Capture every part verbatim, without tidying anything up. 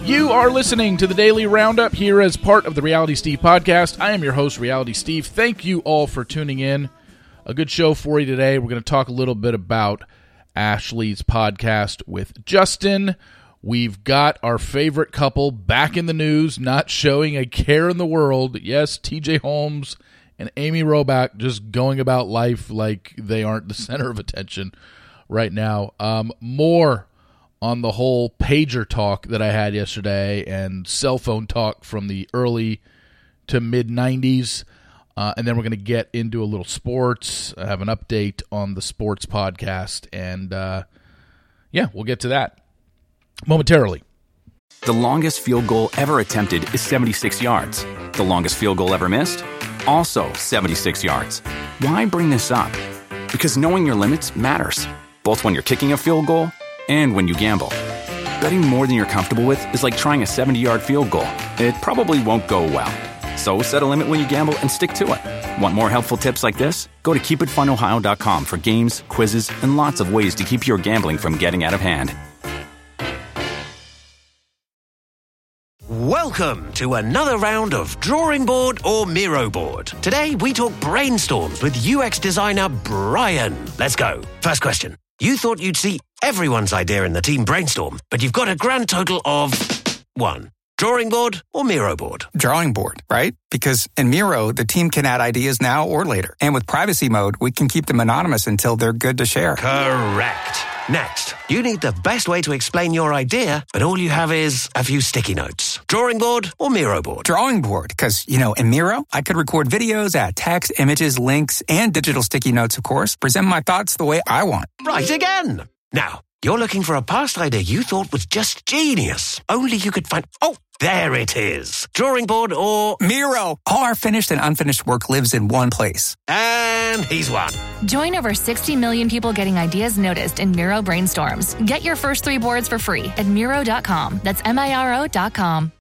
You are listening to the Daily Roundup here as part of the Reality Steve podcast. I am your host, Reality Steve. Thank you all for tuning in. A good show for you today. We're going to talk a little bit about Ashley's podcast with Justin. We've got our favorite couple back in the news, not showing a care in the world. Yes, T J Holmes and Amy Robach just going about life like they aren't the center of attention right now. Um, more on the whole pager talk that I had yesterday and cell phone talk from the early to mid-nineties. Uh, and then we're going to get into a little sports. I have an update on the sports podcast. And, uh, yeah, we'll get to that momentarily. The longest field goal ever attempted is seventy-six yards. The longest field goal ever missed? Also seventy-six yards. Why bring this up? Because knowing your limits matters, both when you're kicking a field goal and when you gamble. Betting more than you're comfortable with is like trying a seventy-yard field goal. It probably won't go well. So set a limit when you gamble and stick to it. Want more helpful tips like this? Go to keep it fun ohio dot com for games, quizzes, and lots of ways to keep your gambling from getting out of hand. Welcome to another round of Drawing Board or Miro Board. Today we talk brainstorms with U X designer Brian. Let's go. First question. You thought you'd see everyone's idea in the team brainstorm, but you've got a grand total of one. Drawing board or Miro board? Drawing board, right? Because in Miro, the team can add ideas now or later. And with privacy mode, we can keep them anonymous until they're good to share. Correct. Next, you need the best way to explain your idea, but all you have is a few sticky notes. Drawing board or Miro board? Drawing board, because, you know, in Miro, I could record videos, add text, images, links, and digital sticky notes, of course, present my thoughts the way I want. Right again. Now, you're looking for a past idea you thought was just genius. Only you could find... Oh, there it is. Drawing board or... Miro. All our finished and unfinished work lives in one place. And he's won. Join over sixty million people getting ideas noticed in Miro Brainstorms. Get your first three boards for free at Miro dot com. That's M I R O dot com.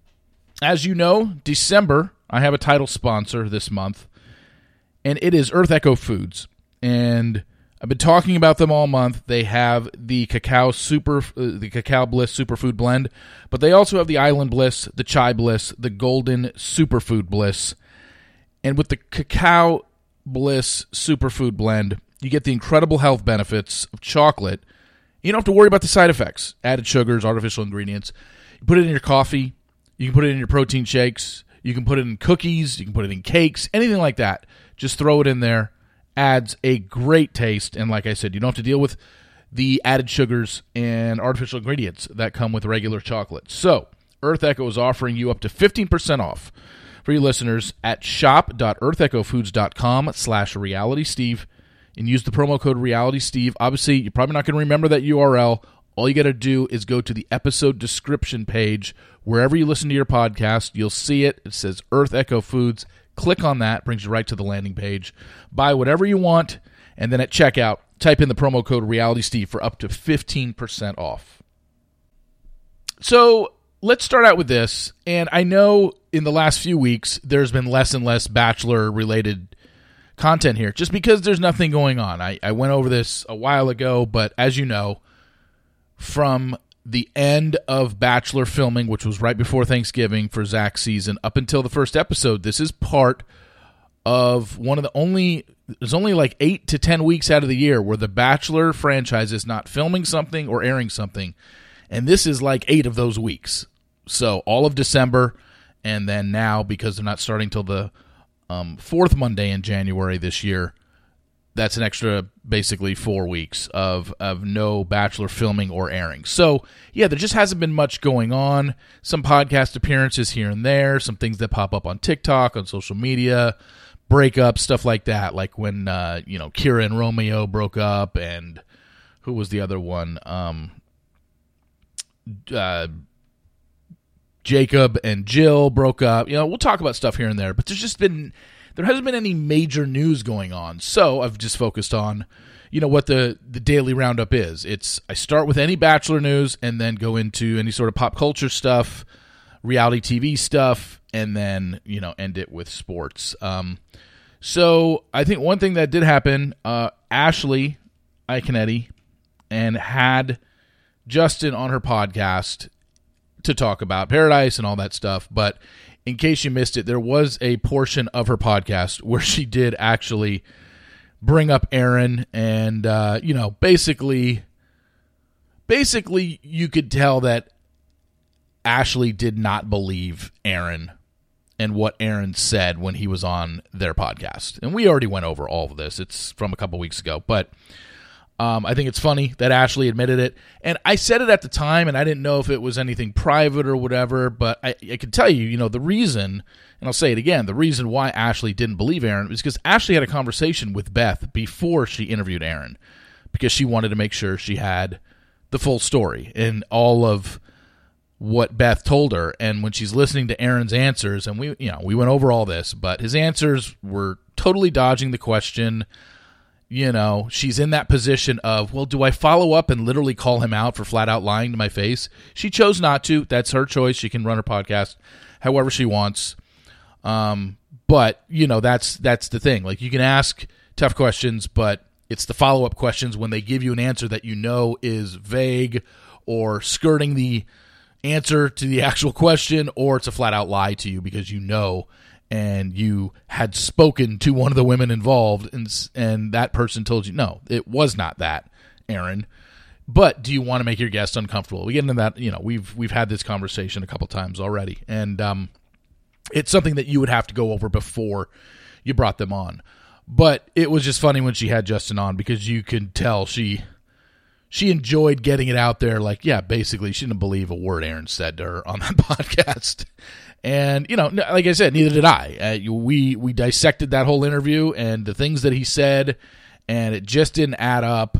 As you know, December, I have a title sponsor this month, and it is Earth Echo Foods. And I've been talking about them all month. They have the Cacao Super, uh, the Cacao Bliss Superfood Blend, but they also have the Island Bliss, the Chai Bliss, the Golden Superfood Bliss. And with the Cacao Bliss Superfood Blend, you get the incredible health benefits of chocolate. You don't have to worry about the side effects, added sugars, artificial ingredients. You put it in your coffee. You can put it in your protein shakes. You can put it in cookies. You can put it in cakes, anything like that. Just throw it in there. Adds a great taste, and like I said, you don't have to deal with the added sugars and artificial ingredients that come with regular chocolate. So, Earth Echo is offering you up to fifteen percent off for your listeners at shop dot earth echo foods dot com slash reality steve and use the promo code realitysteve. Obviously, you're probably not going to remember that U R L. All you got to do is go to the episode description page. Wherever you listen to your podcast, you'll see it. It says Earth Echo Foods. Click on that, brings you right to the landing page. Buy whatever you want, and then at checkout, type in the promo code RealitySteve for up to fifteen percent off. So let's start out with this. And I know in the last few weeks, there's been less and less Bachelor-related content here, just because there's nothing going on. I, I went over this a while ago, but as you know, from the end of Bachelor filming, which was right before Thanksgiving for Zach's season, up until the first episode, this is part of one of the only, there's only like eight to ten weeks out of the year where the Bachelor franchise is not filming something or airing something. And this is like eight of those weeks. So all of December, and then now, because they're not starting till the um, fourth Monday in January this year, that's an extra, basically, four weeks of, of no Bachelor filming or airing. So, yeah, there just hasn't been much going on. Some podcast appearances here and there, some things that pop up on TikTok, on social media, breakups, stuff like that, like when, uh, you know, Kira and Romeo broke up, and who was the other one? Um, uh, Jacob and Jill broke up. You know, we'll talk about stuff here and there, but there's just been... There hasn't been any major news going on, so I've just focused on, you know, what the, the daily roundup is. It's I start with any Bachelor news and then go into any sort of pop culture stuff, reality T V stuff, and then, you know, end it with sports. Um, so I think one thing that did happen, uh, Ashley Iaconetti and had Justin on her podcast to talk about Paradise and all that stuff. But in case you missed it, there was a portion of her podcast where she did actually bring up Aaron, and uh, you know, basically, basically, you could tell that Ashley did not believe Aaron and what Aaron said when he was on their podcast. And we already went over all of this. It's from a couple weeks ago, but um, I think it's funny that Ashley admitted it. And I said it at the time, and I didn't know if it was anything private or whatever, but I, I can tell you, you know, the reason, and I'll say it again, the reason why Ashley didn't believe Aaron was because Ashley had a conversation with Beth before she interviewed Aaron, because she wanted to make sure she had the full story and all of what Beth told her. And when she's listening to Aaron's answers, and we, you know, we went over all this, but his answers were totally dodging the question. You know, she's in that position of, well, do I follow up and literally call him out for flat out lying to my face? She chose not to. That's her choice. She can run her podcast however she wants. Um, but you know, that's, that's the thing. Like, you can ask tough questions, but it's the follow-up questions when they give you an answer that you know is vague or skirting the answer to the actual question, or it's a flat-out lie to you because you know and you had spoken to one of the women involved, and and that person told you, no, it was not that, Aaron. But do you want to make your guest uncomfortable? We get into that, you know, we've we've had this conversation a couple times already, and um, it's something that you would have to go over before you brought them on. But it was just funny when she had Justin on, because you could tell she she enjoyed getting it out there. Like, yeah, basically, she didn't believe a word Aaron said to her on that podcast. And, you know, like I said, neither did I. Uh, we we dissected that whole interview and the things that he said, and it just didn't add up.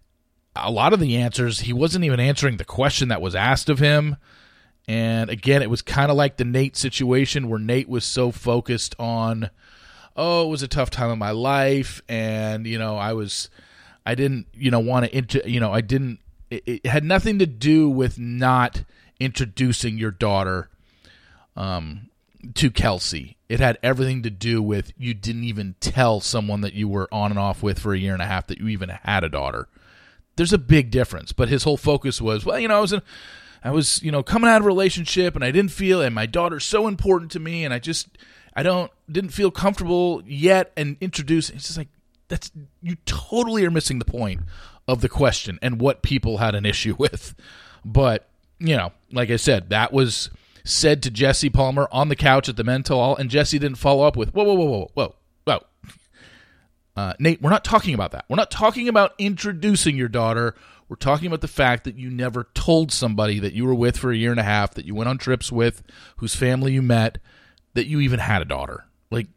A lot of the answers, he wasn't even answering the question that was asked of him. And, again, it was kind of like the Nate situation, where Nate was so focused on, oh, it was a tough time in my life, and, you know, I was, I didn't, you know, want to, inter- you know, I didn't, it, it had nothing to do with not introducing your daughter um, to Kelsey. It had everything to do with you didn't even tell someone that you were on and off with for a year and a half that you even had a daughter. There's a big difference, but his whole focus was, well, you know, I was in, I was, you know, coming out of a relationship, and I didn't feel, and my daughter's so important to me, and I just, I don't, didn't feel comfortable yet, and introducing, it's just like, that's, you totally are missing the point of the question and what people had an issue with. But, you know, like I said, that was said to Jesse Palmer on the couch at the Mental Hall, and Jesse didn't follow up with, whoa, whoa, whoa, whoa, whoa, whoa. Uh, Nate, we're not talking about that. We're not talking about introducing your daughter. We're talking about the fact that you never told somebody that you were with for a year and a half, that you went on trips with, whose family you met, that you even had a daughter. Like,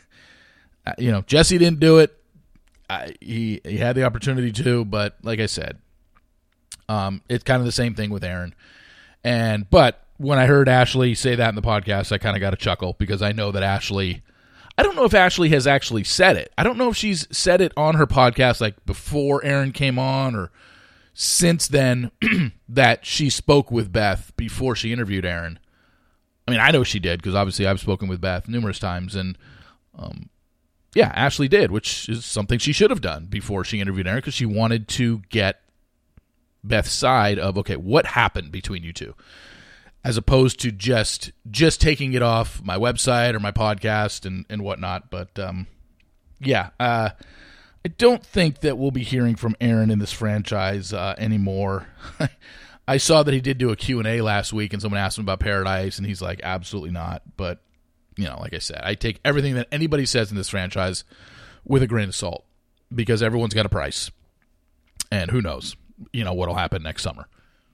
you know, Jesse didn't do it. I, he he had the opportunity to, but like I said, um, it's kind of the same thing with Aaron. And but when I heard Ashley say that in the podcast, I kind of got a chuckle, because I know that Ashley, I don't know if Ashley has actually said it. I don't know if she's said it on her podcast, like before Aaron came on, or since then, that she spoke with Beth before she interviewed Aaron. I mean, I know she did, because obviously I've spoken with Beth numerous times, and um, yeah, Ashley did, which is something she should have done before she interviewed Aaron, because she wanted to get Beth's side of, okay, what happened between you two, as opposed to just just taking it off my website or my podcast and, and whatnot. But, um, yeah, uh, I don't think that we'll be hearing from Aaron in this franchise uh, anymore. I saw that he did do a Q and A last week, and someone asked him about Paradise, and he's like, absolutely not. But, you know, like I said, I take everything that anybody says in this franchise with a grain of salt, because everyone's got a price. And who knows, you know, what'll happen next summer.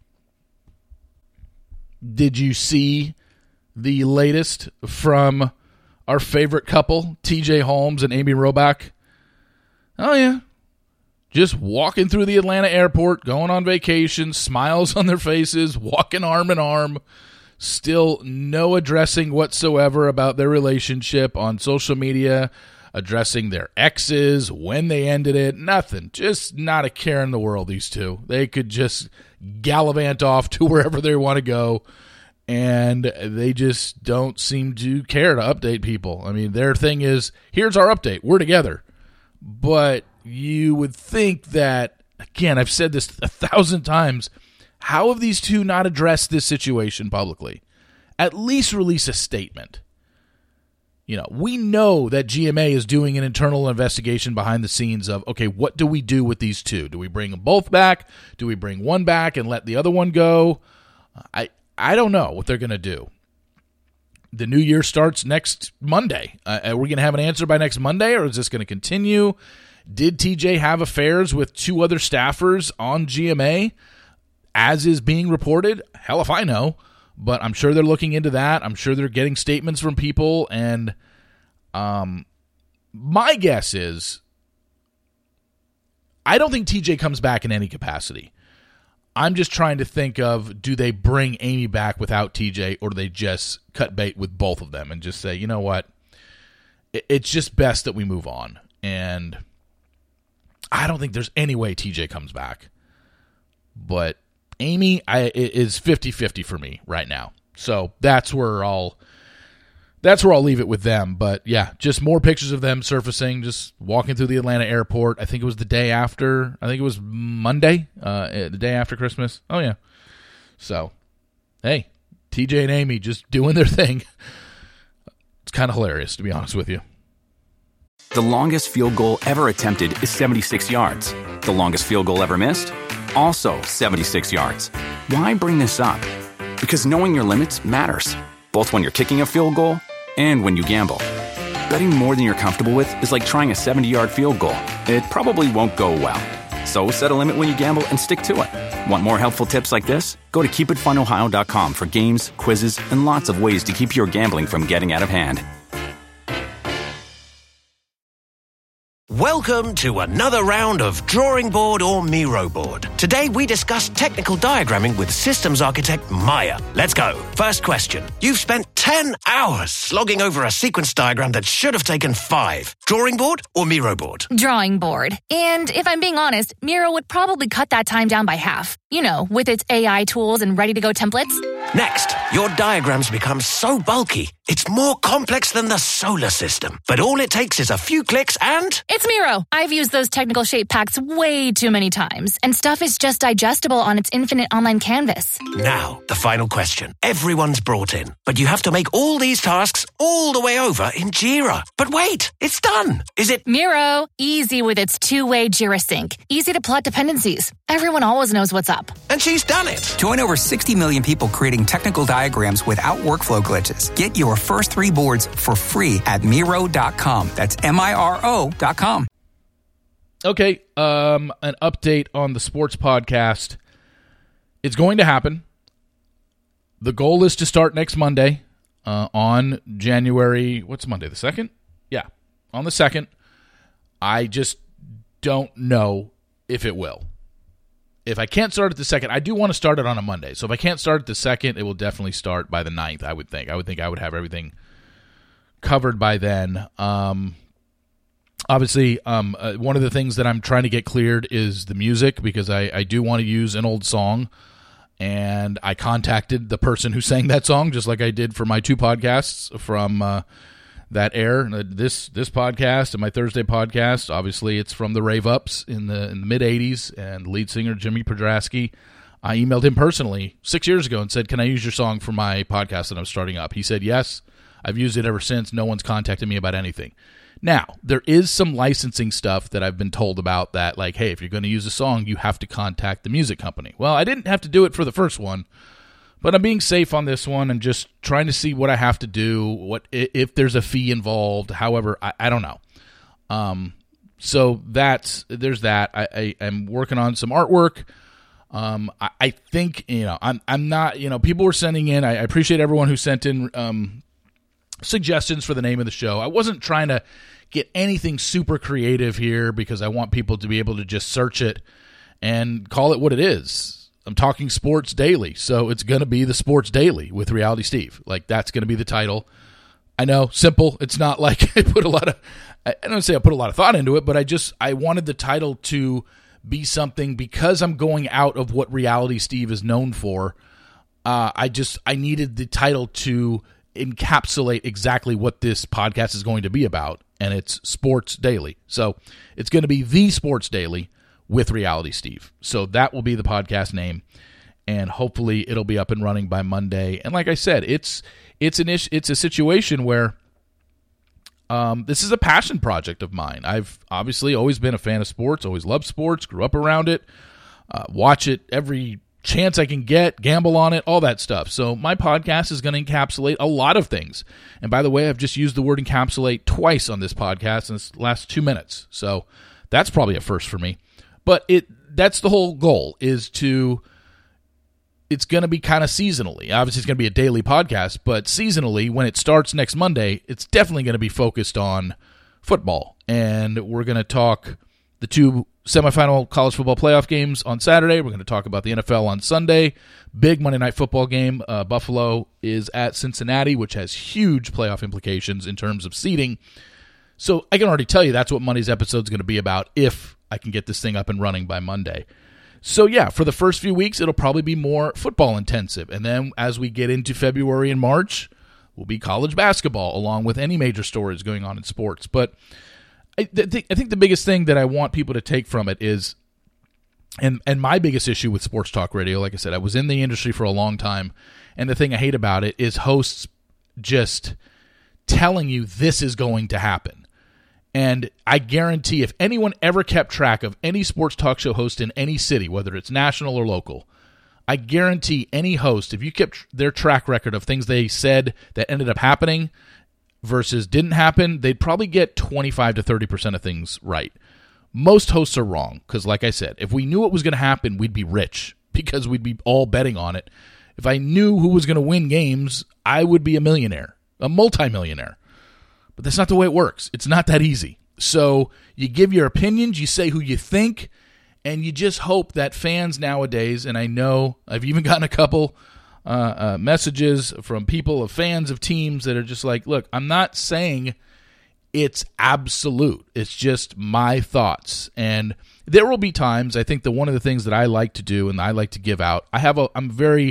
Did you see the latest from our favorite couple, T J Holmes and Amy Robach? Oh, yeah. Just walking through the Atlanta airport, going on vacation, smiles on their faces, walking arm in arm. Still no addressing whatsoever about their relationship on social media, addressing their exes, when they ended it, nothing. Just not a care in the world, these two. They could just gallivant off to wherever they want to go, and they just don't seem to care to update people. I mean, their thing is, here's our update, we're together. But you would think that, again, I've said this a thousand times, How have these two not addressed this situation publicly? At least release a statement. You know, we know that G M A is doing an internal investigation behind the scenes of, okay, what do we do with these two? Do we bring them both back? Do we bring one back and let the other one go? I I don't know what they're going to do. The new year starts next Monday. Uh, are we going to have an answer by next Monday, or is this going to continue? Did T J have affairs with two other staffers on G M A, as is being reported? Hell if I know. But I'm sure they're looking into that. I'm sure they're getting statements from people. And um, my guess is I don't think T J comes back in any capacity. I'm just trying to think of, do they bring Amy back without T J, or do they just cut bait with both of them and just say, you know what, it's just best that we move on. And I don't think there's any way T J comes back. But Amy I, is fifty-fifty for me right now. So that's where I'll that's where I'll leave it with them. But yeah, just more pictures of them surfacing, just walking through the Atlanta airport. I think it was the day after. I think it was Monday, uh, the day after Christmas. Oh, yeah. So, hey, T J and Amy just doing their thing. It's kind of hilarious, to be honest with you. The longest field goal ever attempted is seventy-six yards. The longest field goal ever missed? Also seventy-six yards. Why bring this up? Because knowing your limits matters, both when you're kicking a field goal and when you gamble. Betting more than you're comfortable with is like trying a seventy-yard field goal. It probably won't go well. So set a limit when you gamble and stick to it. Want more helpful tips like this? Go to keep it fun ohio dot com for games, quizzes, and lots of ways to keep your gambling from getting out of hand. Welcome to another round of Drawing Board or Miro Board. Today we discuss technical diagramming with systems architect Maya. Let's go. First question. You've spent ten hours slogging over a sequence diagram that should have taken five. Drawing board or Miro board? Drawing board. And if I'm being honest, Miro would probably cut that time down by half. You know, with its A I tools and ready-to-go templates. Next, your diagrams become so bulky, it's more complex than the solar system. But all it takes is a few clicks and... It's Miro. I've used those technical shape packs way too many times, and stuff is just digestible on its infinite online canvas. Now, the final question. Everyone's brought in, but you have to make all these tasks all the way over in Jira. But wait, it's done. Is it... Miro. Easy with its two-way Jira sync. Easy to plot dependencies. Everyone always knows what's up. And she's done it. Join over sixty million people creating technical diagrams without workflow glitches. Get your first three boards for free at Miro dot com. That's M I R O dot com. Okay, um, an update on the sports podcast. It's going to happen. The goal is to start next Monday uh, on January, what's Monday, the second? Yeah, on the second. I just don't know if it will. If I can't start at the second, I do want to start it on a Monday. So if I can't start at the second, it will definitely start by the ninth, I would think. I would think I would have everything covered by then. Um, obviously, um, uh, one of the things that I'm trying to get cleared is the music, because I, I do want to use an old song. And I contacted the person who sang that song, just like I did for my two podcasts from uh, that air. This this podcast and my Thursday podcast, obviously it's from the Rave Ups in the in the mid eighties, and lead singer Jimmy Podrasky. I emailed him personally six years ago and said, can I use your song for my podcast that I'm starting up? He said yes. I've used it ever since. No one's contacted me about anything. Now, there is some licensing stuff that I've been told about that, like, hey, if you're going to use a song, you have to contact the music company. Well, I didn't have to do it for the first one, but I'm being safe on this one and just trying to see what I have to do, what if there's a fee involved. However, I, I don't know. Um, so that's there's that. I, I am working on some artwork. Um, I, I think you know I'm I'm not you know people were sending in. I, I appreciate everyone who sent in um, suggestions for the name of the show. I wasn't trying to get anything super creative here because I want people to be able to just search it and call it what it is. I'm talking sports daily, so it's going to be the Sports Daily with Reality Steve. Like, that's going to be the title. I know, simple. It's not like I put a lot of, I don't say I put a lot of thought into it, but I just, I wanted the title to be something because I'm going out of what Reality Steve is known for. Uh, I just, I needed the title to encapsulate exactly what this podcast is going to be about, and it's Sports Daily. So it's going to be the Sports Daily with Reality Steve. So that will be the podcast name. and hopefully it'll be up and running by Monday. And like I said, it's it's an ish, it's a situation where um, this is a passion project of mine. I've obviously always been a fan of sports, always loved sports, grew up around it, uh, watch it every chance I can get, gamble on it, all that stuff. So my podcast is going to encapsulate a lot of things. And by the way, I've just used the word encapsulate twice on this podcast in the last two minutes. So that's probably a first for me. But it that's the whole goal, is to, it's going to be kind of seasonally. Obviously, it's going to be a daily podcast, but seasonally, when it starts next Monday, it's definitely going to be focused on football. And we're going to talk the two semifinal college football playoff games on Saturday. We're going to talk about the N F L on Sunday. Big Monday Night Football game. Uh, Buffalo is at Cincinnati, which has huge playoff implications in terms of seeding. So I can already tell you that's what Monday's episode is going to be about if I can get this thing up and running by Monday. So yeah, for the first few weeks, it'll probably be more football intensive. And then as we get into February and March, will be college basketball, along with any major stories going on in sports. But I, th- I think the biggest thing that I want people to take from it is, and and my biggest issue with sports talk radio, like I said, I was in the industry for a long time, and the thing I hate about it is hosts just telling you this is going to happen. And I guarantee if anyone ever kept track of any sports talk show host in any city, whether it's national or local, I guarantee any host, if you kept their track record of things they said that ended up happening versus didn't happen, they'd probably get twenty-five to thirty percent of things right. Most hosts are wrong because, like I said, if we knew what was going to happen, we'd be rich because we'd be all betting on it. If I knew who was going to win games, I would be a millionaire, a multimillionaire. But that's not the way it works. It's not that easy. So you give your opinions, you say who you think, and you just hope that fans nowadays, and I know I've even gotten a couple uh, uh, messages from people of fans of teams that are just like, look, I'm not saying it's absolute. It's just my thoughts. And there will be times, I think that one of the things that I like to do and I like to give out, I have a, I'm very,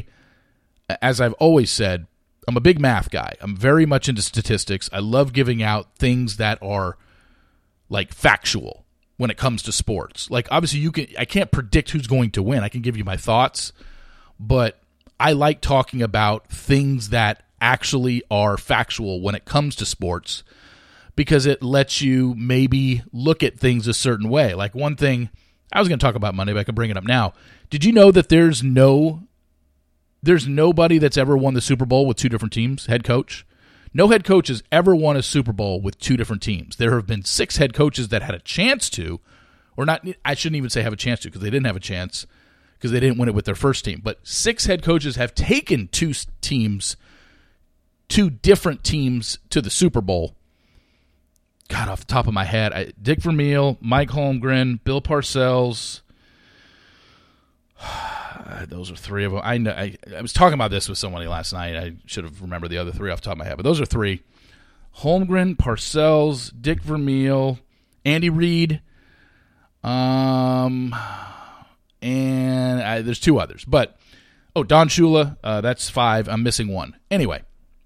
as I've always said, I'm a big math guy. I'm very much into statistics. I love giving out things that are like factual when it comes to sports. Like obviously you can I can't predict who's going to win. I can give you my thoughts, but I like talking about things that actually are factual when it comes to sports because it lets you maybe look at things a certain way. Like one thing I was going to talk about Monday, but I can bring it up now. Did you know that there's no There's nobody that's ever won the Super Bowl with two different teams, head coach? No head coach has ever won a Super Bowl with two different teams. There have been six head coaches that had a chance to, or not, I shouldn't even say have a chance to because they didn't have a chance because they didn't win it with their first team. But six head coaches have taken two teams, two different teams to the Super Bowl. God, off the top of my head, I, Dick Vermeil, Mike Holmgren, Bill Parcells. Those are three of them. I, know, I I was talking about this with somebody last night. I should have remembered the other three off the top of my head, but those are three. Holmgren, Parcells, Dick Vermeil, Andy Reid, um, and I, there's two others. But, oh, Don Shula, uh, that's five. I'm missing one. Anyway,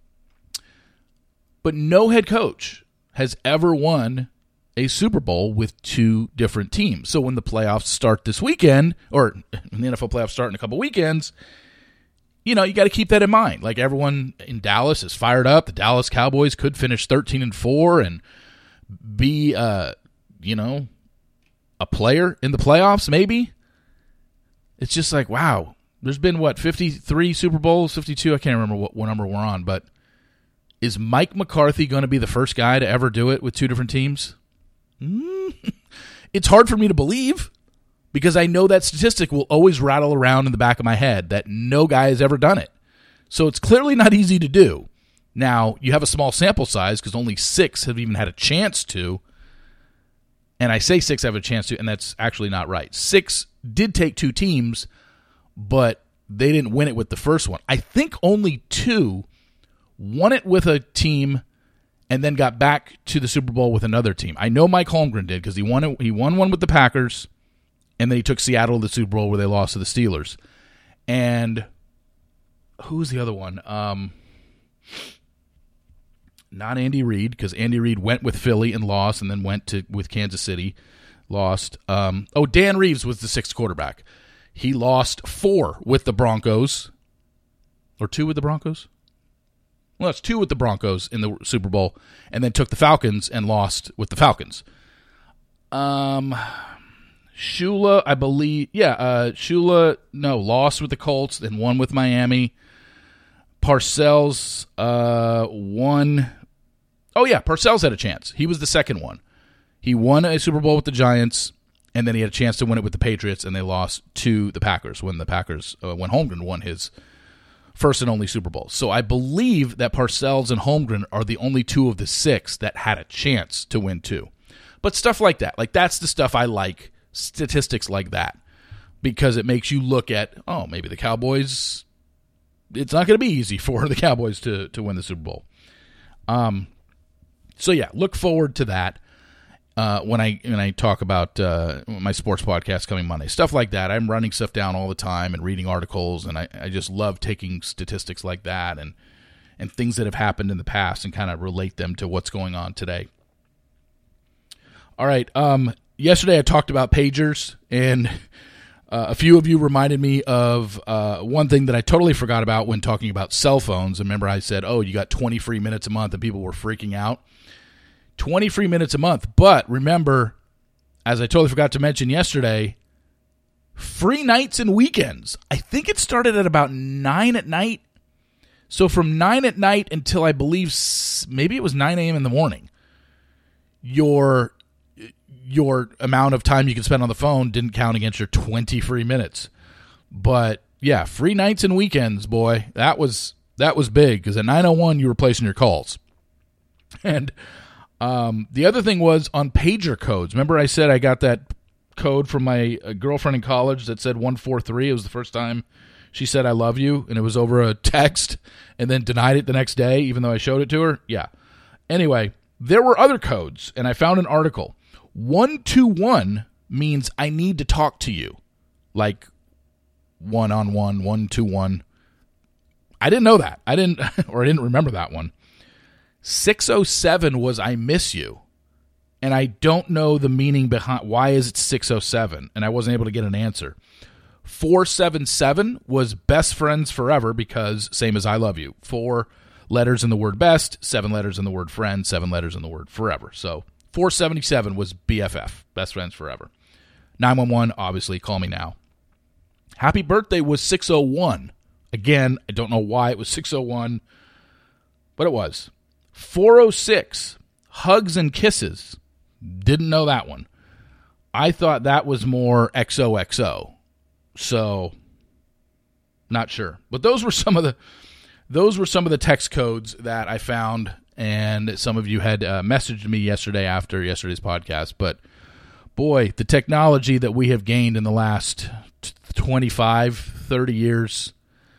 but no head coach has ever won a Super Bowl with two different teams. So when the playoffs start this weekend, or when the N F L playoffs start in a couple weekends, you know, you got to keep that in mind. Like everyone in Dallas is fired up. The Dallas Cowboys could finish thirteen and four and be, uh, you know, a player in the playoffs maybe. It's just like, wow, there's been, what, fifty-three Super Bowls, fifty-two? I can't remember what, what number we're on, but is Mike McCarthy going to be the first guy to ever do it with two different teams? It's hard for me to believe because I know that statistic will always rattle around in the back of my head that no guy has ever done it. So it's clearly not easy to do. Now, you have a small sample size because only six have even had a chance to. And I say six have a chance to, and that's actually not right. Six did take two teams, but they didn't win it with the first one. I think only two won it with a team and then got back to the Super Bowl with another team. I know Mike Holmgren did because he won it, he won one with the Packers, and then he took Seattle to the Super Bowl where they lost to the Steelers. And who's the other one? Um, not Andy Reid, because Andy Reid went with Philly and lost, and then went to with Kansas City, lost. Um, oh, Dan Reeves was the sixth quarterback. He lost four with the Broncos, or two with the Broncos. Well, it's two with the Broncos in the Super Bowl, and then took the Falcons and lost with the Falcons. Um, Shula, I believe, yeah, uh, Shula, no, lost with the Colts and won with Miami. Parcells uh, won. Oh, yeah, Parcells had a chance. He was the second one. He won a Super Bowl with the Giants, and then he had a chance to win it with the Patriots, and they lost to the Packers when the Packers, uh, when Holmgren won his first and only Super Bowl. So I believe that Parcells and Holmgren are the only two of the six that had a chance to win two. But stuff like that, like that's the stuff I like, statistics like that, because it makes you look at, oh, maybe the Cowboys, it's not going to be easy for the Cowboys to, to win the Super Bowl. Um, so yeah, look forward to that uh, when I when I talk about uh, my sports podcast coming Monday. Stuff like that. I'm running stuff down all the time and reading articles, and I, I just love taking statistics like that and and things that have happened in the past and kind of relate them to what's going on today. All right. Um, yesterday I talked about pagers, and uh, a few of you reminded me of uh, one thing that I totally forgot about when talking about cell phones. And remember I said, oh, you got twenty free minutes a month, and people were freaking out. twenty free minutes a month. But remember, as I totally forgot to mention yesterday, free nights and weekends. I think it started at about nine at night. So from nine at night until I believe maybe it was nine a.m. in the morning, your your amount of time you can spend on the phone didn't count against your twenty free minutes. But yeah, free nights and weekends, boy, that was that was big, because at nine oh one you were placing your calls. And um, the other thing was on pager codes. Remember I said I got that code from my uh, girlfriend in college that said one four three. It was the first time she said I love you, and it was over a text, and then denied it the next day even though I showed it to her. Yeah. Anyway, there were other codes, and I found an article. one two one means I need to talk to you, like one-on-one, one two one. I didn't know that. I didn't, or I didn't remember that one. six oh seven was I miss you, and I don't know the meaning behind, why is it six oh seven, and I wasn't able to get an answer. four seven seven was best friends forever, because same as I love you. Four letters in the word best, seven letters in the word friend, seven letters in the word forever. So four seventy-seven was B F F, best friends forever. nine one one, obviously, call me now. Happy birthday was six oh one. Again, I don't know why it was six oh one, but it was. four oh six, hugs and kisses. Didn't know that one. I thought that was more X O X O. So, not sure. But those were some of the those were some of the text codes that I found, and some of you had uh, messaged me yesterday after yesterday's podcast. But boy, the technology that we have gained in the last twenty-five, thirty years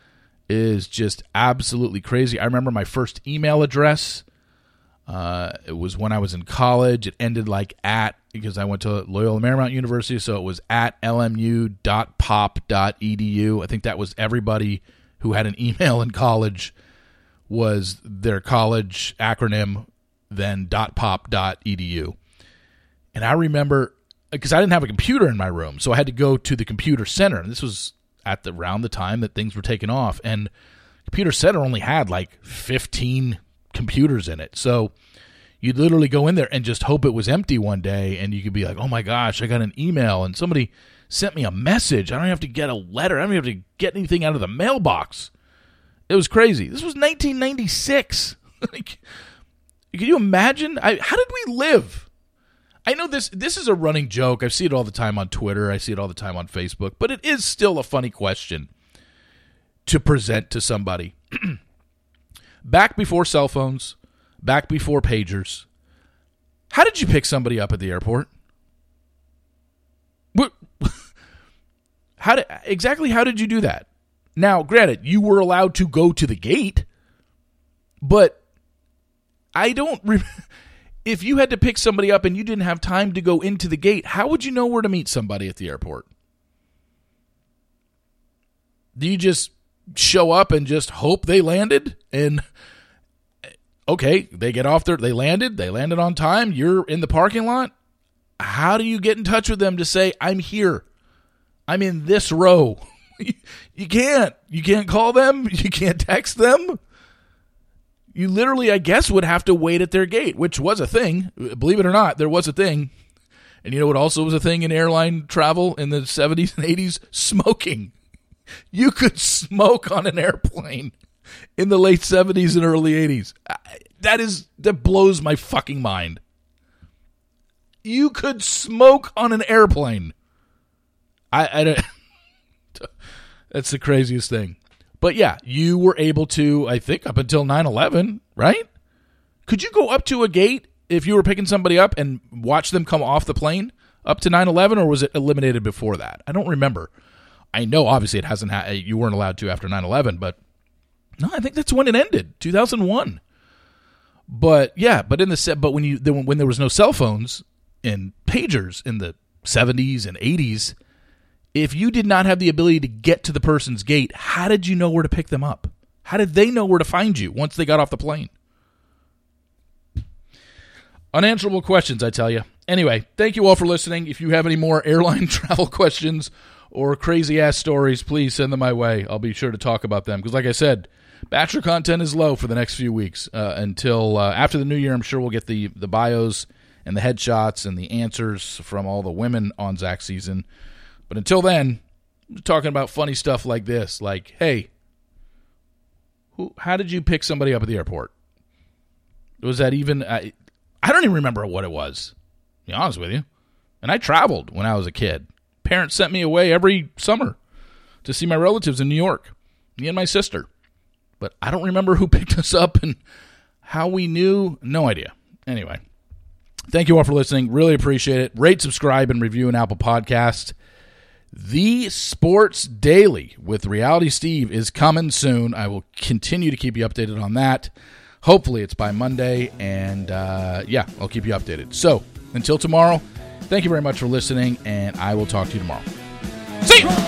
is just absolutely crazy. I remember my first email address. Uh, it was when I was in college. It ended like at, because I went to Loyola Marymount University, so it was at l m u dot pop dot e d u. I think that was everybody who had an email in college was their college acronym, then .pop dot e d u. And I remember, because I didn't have a computer in my room, so I had to go to the computer center. And this was at the around the time that things were taking off. And computer center only had like fifteen computers in it. So you'd literally go in there and just hope it was empty one day, and you could be like, oh my gosh, I got an email, and somebody sent me a message. I don't have to get a letter. I don't have to get anything out of the mailbox. It was crazy. This was nineteen ninety-six. Like, can you imagine? I, how did we live? I know this this is a running joke. I see it all the time on Twitter. I see it all the time on Facebook. But it is still a funny question to present to somebody. Back before cell phones, back before pagers, how did you pick somebody up at the airport? What? How did, exactly how did you do that? Now, granted, you were allowed to go to the gate, but I don't... Re- if you had to pick somebody up and you didn't have time to go into the gate, how would you know where to meet somebody at the airport? Do you just show up and just hope they landed? And, okay, they get off there, they landed, they landed on time, you're in the parking lot. How do you get in touch with them to say, I'm here? I'm in this row. You can't. You can't call them. You can't text them. You literally, I guess, would have to wait at their gate, which was a thing. Believe it or not, there was a thing. And you know what also was a thing in airline travel in the seventies and eighties? Smoking. You could smoke on an airplane in the late seventies and early eighties. That is, that blows my fucking mind. You could smoke on an airplane. I, I don't, that's the craziest thing. But yeah, you were able to, I think, up until nine eleven, right? Could you go up to a gate if you were picking somebody up and watch them come off the plane up to nine eleven, or was it eliminated before that? I don't remember. I know, obviously, it hasn't. Ha- you weren't allowed to after nine eleven, but no, I think that's when it ended, two thousand one. But yeah, but in the set, but when you when there was no cell phones and pagers in the seventies and eighties, if you did not have the ability to get to the person's gate, how did you know where to pick them up? How did they know where to find you once they got off the plane? Unanswerable questions, I tell you. Anyway, thank you all for listening. If you have any more airline travel questions or crazy-ass stories, please send them my way. I'll be sure to talk about them. Because like I said, Bachelor content is low for the next few weeks. Uh, until uh, after the new year, I'm sure we'll get the, the bios and the headshots and the answers from all the women on Zach's season. But until then, I'm talking about funny stuff like this. Like, hey, who? How did you pick somebody up at the airport? Was that even... I, I don't even remember what it was, to be honest with you. And I traveled when I was a kid. Parents sent me away every summer to see my relatives in New York, me and my sister. But I don't remember who picked us up and how we knew. No idea. Anyway, thank you all for listening. Really appreciate it. Rate, subscribe, and review an Apple Podcast. The Sports Daily with Reality Steve is coming soon. I will continue to keep you updated on that. Hopefully it's by Monday, and uh, yeah, I'll keep you updated. So, until tomorrow, thank you very much for listening, and I will talk to you tomorrow. See you!